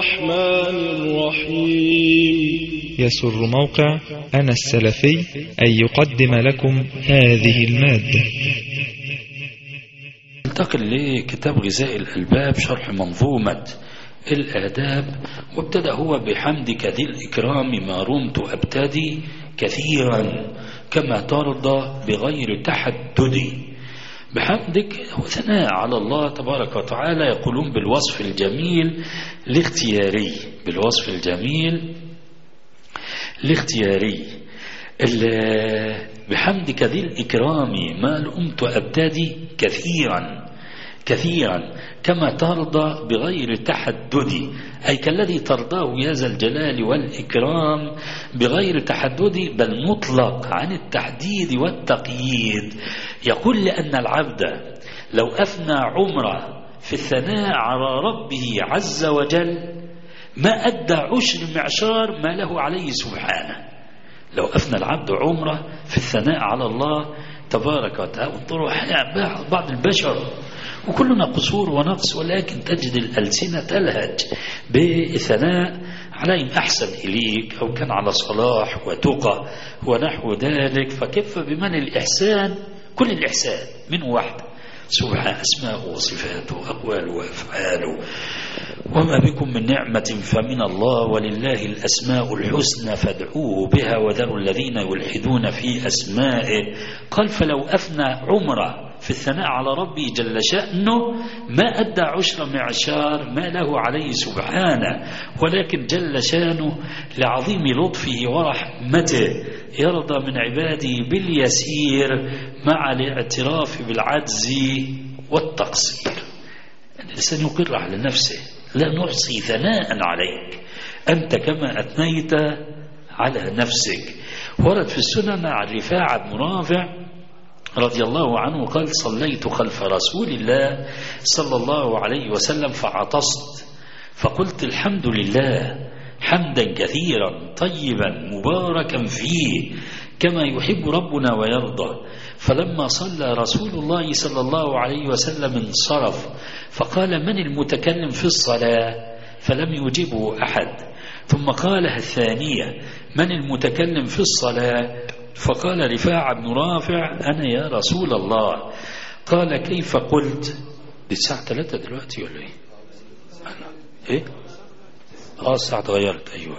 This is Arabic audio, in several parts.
الرحمن الرحيم. يسر موقع أنا السلفي أن يقدم لكم هذه المادة. انتقل لكتاب غذاء الألباب شرح منظومة الآداب. وابتدأ هو بحمدك ذي الإكرام ما رمت أبتدي كثيرا كما ترضى بغير تحدد. بحمدك هو ثناء على الله تبارك وتعالى، يقولون بالوصف الجميل الاختياري، بالوصف الجميل الاختياري. بحمدك ذي الإكرام ما رمت أبتدي كثيرا كثيرا كما ترضى بغير تحدد، أي كالذي ترضاه يا ذا الجلال والإكرام بغير تحدد، بل مطلق عن التحديد والتقييد. يقول لأن العبد لو أفنى عمره في الثناء على ربه عز وجل ما أدى عشر معشار ما له عليه سبحانه. لو أفنى العبد عمره في الثناء على الله تبارك وتعالى. انظروا بعض البشر وكلنا قصور ونقص، ولكن تجد الألسنة تلهج بالثناء عليهم أحسن إليك، أو كان على صلاح وتقى ونحو ذلك. فكيف بمن الإحسان؟ كل الإحسان من واحد سبحانه، أسماءه وصفاته أقواله وأفعاله. وما بكم من نعمة فمن الله ولله الأسماء الحسنى فادعوه بها وذروا الذين يلحدون في أسمائه. قال فلو أفنى عمره في الثناء على ربي جل شأنه ما أدى عشر معشار ما له عليه سبحانه، ولكن جل شأنه لعظيم لطفه ورحمته يرضى من عباده باليسير مع الاعتراف بالعجز والتقصير. الإنسان يقر على نفسه لا نحصي ثناء عليك أنت كما أثنيت على نفسك. ورد في السنن عن رفاعة بن رافع رضي الله عنه قال صليت خلف رسول الله صلى الله عليه وسلم فعطست فقلت الحمد لله حمدا كثيرا طيبا مباركا فيه كما يحب ربنا ويرضى. فلما صلى رسول الله صلى الله عليه وسلم انصرف فقال من المتكلم في الصلاة؟ فلم يجبه أحد. ثم قالها الثانية من المتكلم في الصلاة؟ فقال رفاعة بن رافع أنا يا رسول الله. قال كيف قلت؟ الساعة 3 دلوقتي ولا إيه؟ الساعة تغيرت. أيوة.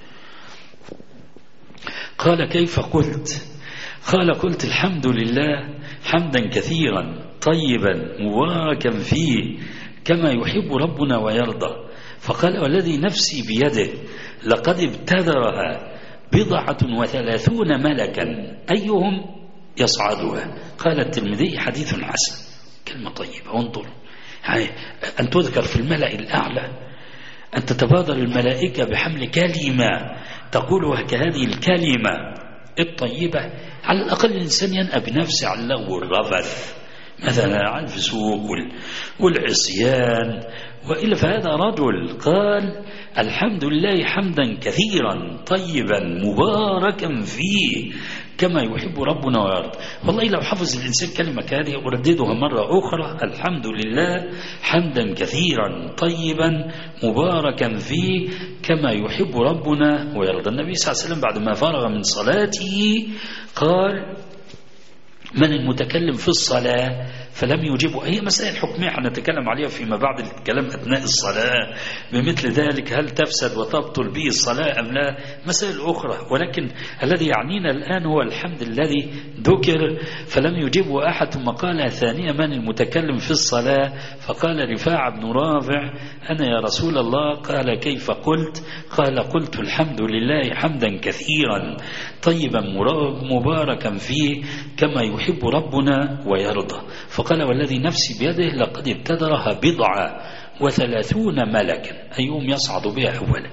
قال كيف قلت؟ قال قلت الحمد لله حمدا كثيرا طيبا مباركا فيه كما يحب ربنا ويرضى. فقال والذي نفسي بيده لقد ابتدرها 37 ملكا أيهم يصعدها. قال الترمذي حديث حسن. كلمة طيبة. وانظر أن تذكر في الملأ الأعلى، أن تتبادر الملائكة بحمل كلمة تقولها كهذه الكلمة الطيبة. على الأقل الإنسان ينأى بنفسه عن اللغو والرفث مثلا عن الفسوق والعصيان وإلا. فهذا رجل قال الحمد لله حمدا كثيرا طيبا مباركا فيه كما يحب ربنا ويرضى. والله لو حفظ الإنسان كلمة كهذه ورددها مرة أخرى الحمد لله حمدا كثيرا طيبا مباركا فيه كما يحب ربنا ويرضى. النبي صلى الله عليه وسلم بعد ما فرغ من صلاته قال من المتكلم في الصلاة؟ فلم يجيبه. هي مسائل حكمية حنتكلم عليها فيما بعد الكلام أثناء الصلاة بمثل ذلك، هل تفسد وتبطل به الصلاة أم لا؟ مسائل أخرى، ولكن الذي يعنينا الآن هو الحمد الذي ذكر. فلم يجيبه أحد. ثم قال ثانيا من المتكلم في الصلاة؟ فقال رفاعة بن رافع أنا يا رسول الله. قال كيف قلت؟ قال قلت الحمد لله حمدا كثيرا طيبا مباركا فيه كما يحب ربنا ويرضى. فقال والذي نفسي بيده لقد ابتدرها 37 ملكا أيهم يصعد بها أولا.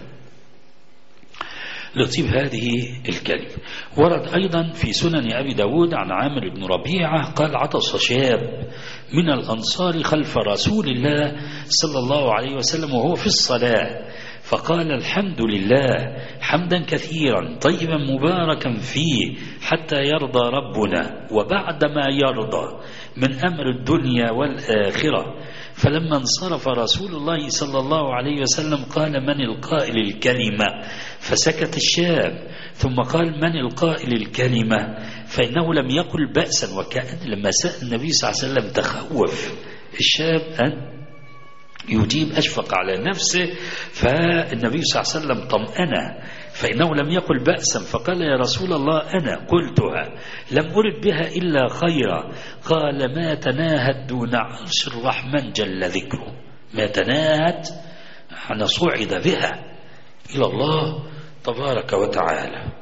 لطيب هذه الكلمة. ورد أيضا في سنن أبي داود عن عامر بن ربيعة قال عطس شاب من الأنصار خلف رسول الله صلى الله عليه وسلم وهو في الصلاة فقال الحمد لله حمدا كثيرا طيبا مباركا فيه حتى يرضى ربنا. وبعد ما يرضى من أمر الدنيا والآخرة فلما انصرف رسول الله صلى الله عليه وسلم قال: من القائل الكلمة؟ فسكت الشاب، ثم قال: من القائل الكلمة؟ فإنه لم يقل بأسا، وكأن لما سأل النبي صلى الله عليه وسلم تخوف الشاب أن يجيب، أشفق على نفسه، فالنبي صلى الله عليه وسلم طمأنه، فإنه لم يقل بأسا، فقال: يا رسول الله أنا قلتها لم أرد بها إلا خيرا. قال: ما تناهت دون عرش الرحمن جل ذكره، ما تناهت أنا صعد بها إلى الله تبارك وتعالى.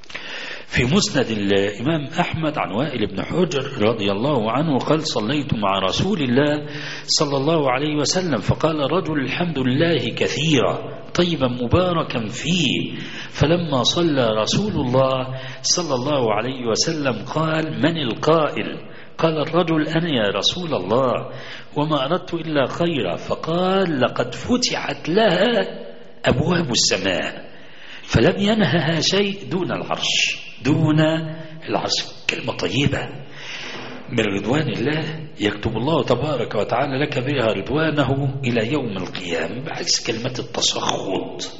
في مسند الإمام أحمد عن وائل بن حجر رضي الله عنه قال: صليت مع رسول الله صلى الله عليه وسلم فقال رجل: الحمد لله كثيرا طيبا مباركا فيه. فلما صلى رسول الله صلى الله عليه وسلم قال: من القائل؟ قال الرجل: أنا يا رسول الله، وما أردت إلا خيرا. فقال: لقد فتحت لها أبواب السماء فلم ينهها شيء دون العرش، دون العرش. كلمة طيبة من رضوان الله يكتب الله تبارك وتعالى لك بها رضوانه إلى يوم القيامة، بعكس كلمة التسخط.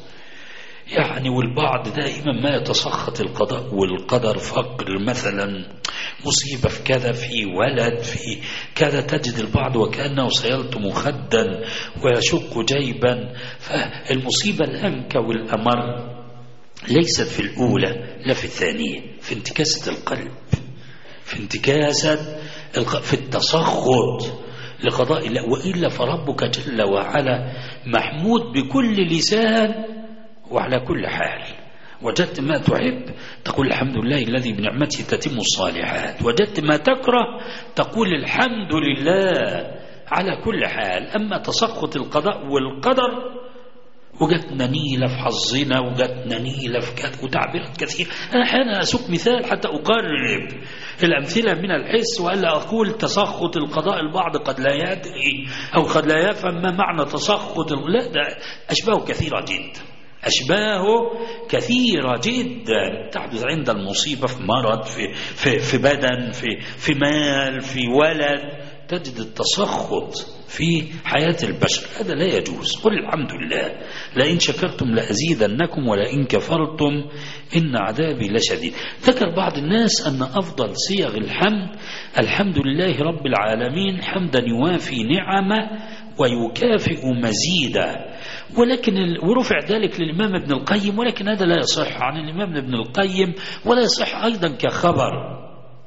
يعني والبعض دائما ما يتسخط القضاء والقدر، فقر مثلا، مصيبة في كذا، في ولد، في كذا، تجد البعض وكأنه سيلطم خدا ويشق جيبا. فالمصيبة الأنكى والأمر ليست في الأولى لا في الثانية، في انتكاسة القلب، في انتكاسة في التسخط لقضاء الله. وإلا فربك جل وعلا محمود بكل لسان وعلى كل حال. وجدت ما تحب تقول الحمد لله الذي بنعمته تتم الصالحات، وجدت ما تكره تقول الحمد لله على كل حال. أما تسخط القضاء والقدر، وجدنا نيلة في حظنا، وجدنا نيلة في كذا، وتعبيرات كثير. أنا أحيانا أسوق مثال حتى أقرب الأمثلة من الحس، وألا أقول تسخط القضاء. البعض قد لا يدري أو قد لا يفهم ما معنى تسخط. لا، ده أشباه كثيرة جدا، أشباه كثيرة جدا تحدث عند المصيبة، في مرض، في بدن، في مال، في ولد، تجد التسخط في حياة البشر. هذا لا يجوز. قل الحمد لله لئن شكرتم لأزيدنكم ولئن كفرتم إن عذابي لشديد. ذكر بعض الناس أن أفضل صيغ الحمد الحمد لله رب العالمين حمدا يوافي نعمه ويكافئ مزيدا. ولكن ورفع ذلك للإمام ابن القيم، ولكن هذا لا يصح عن الإمام ابن القيم، ولا يصح أيضا كخبر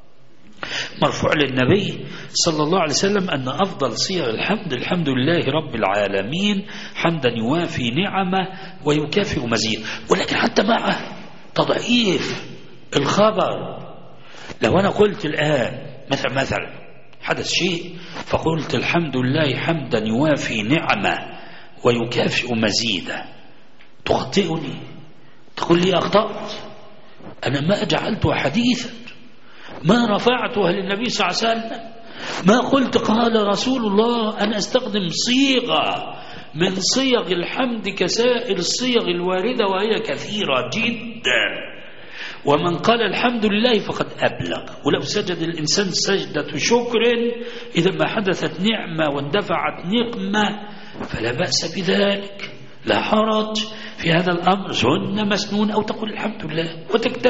مرفوع للنبي صلى الله عليه وسلم أن أفضل صيغ الحمد الحمد لله رب العالمين حمدا يوافي نعمه ويكافئ مزيد. ولكن حتى مع تضعيف الخبر، لو أنا قلت الآن مثلا حدث شيء فقلت الحمد لله حمدا يوافي نعمه ويكافئ مزيدا، تخطئني، تقول لي أخطأت، أنا ما جعلتها حديثا، ما رفعتها للنبي صلى الله عليه وسلم، ما قلت قال رسول الله. أنا أستخدم صيغة من صيغ الحمد كسائر الصيغ الواردة وهي كثيرة جدا. ومن قال الحمد لله فقد أبلغ. ولو سجد الإنسان سجدة شكر إذا ما حدثت نعمة واندفعت نقمة فلا بأس بذلك، لا حرج في هذا الأمر، سنة مسنون، أو تقول الحمد لله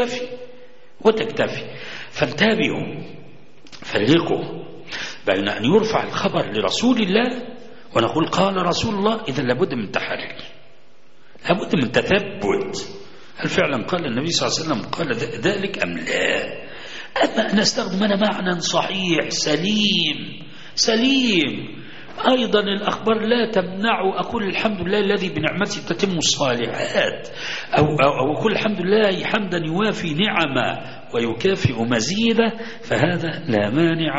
وتكتفي. فانتبهوا، فرقوا بين أن يرفع الخبر لرسول الله ونقول قال رسول الله، إذا لابد من تحري، لابد من تثبت، هل فعلا قال النبي صلى الله عليه وسلم قال ذلك أم لا؟ أما أن أستخدم أنا معنى صحيح سليم أيضا الأخبار لا تمنع أقول الحمد لله الذي بنعمته تتم الصالحات، أو أقول الحمد لله حمدا يوافي نعمه ويكافئ مزيدا، فهذا لا مانع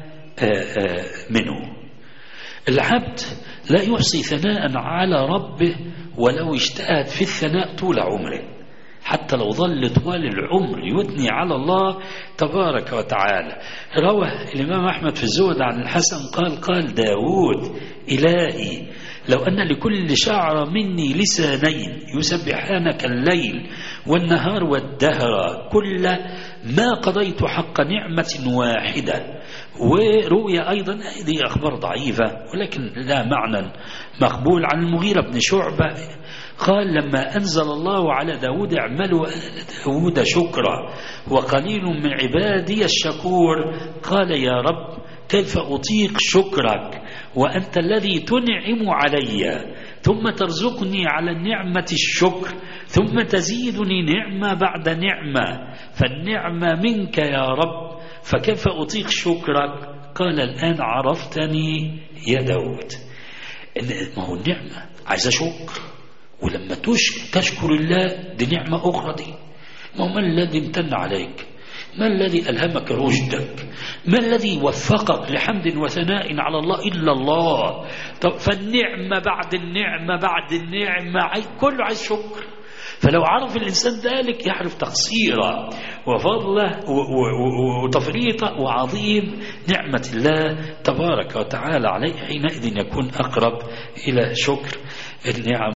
منه. العبد لا يحصي ثناء على ربه ولو اجتهد في الثناء طول عمره، حتى لو ظل طوال العمر يثني على الله تبارك وتعالى. روى الإمام أحمد في الزهد عن الحسن قال داود إلهي لو أن لكل شعر مني لسانين يسبحانك الليل والنهار والدهر كل ما قضيت حق نعمة واحدة. وروي أيضا، هذه أخبار ضعيفة ولكن لا معنى مقبول، عن المغيرة بن شعبة قال لما أنزل الله على داود اعملوا داود شكرا وقليل من عبادي الشكور، قال يا رب كيف أطيق شكرك وأنت الذي تنعم علي ثم ترزقني على النعمة الشكر ثم تزيدني نعمة بعد نعمة، فالنعمة منك يا رب، فكيف أطيق شكرك؟ قال الآن عرفتني يا داود. ما هو النعمة عايزة شكر، ولما تشكر الله دي نعمة أخرى. دي ما الذي امتن عليك؟ ما الذي ألهمك رشدك؟ ما الذي وفقك لحمد وثناء على الله إلا الله؟ طب فالنعمة بعد النعمة بعد النعمة كله عايز شكر. فلو عرف الإنسان ذلك يعرف تقصيره وفضله وتفريطه وعظيم نعمة الله تبارك وتعالى عليه، حينئذ يكون أقرب إلى شكر النعم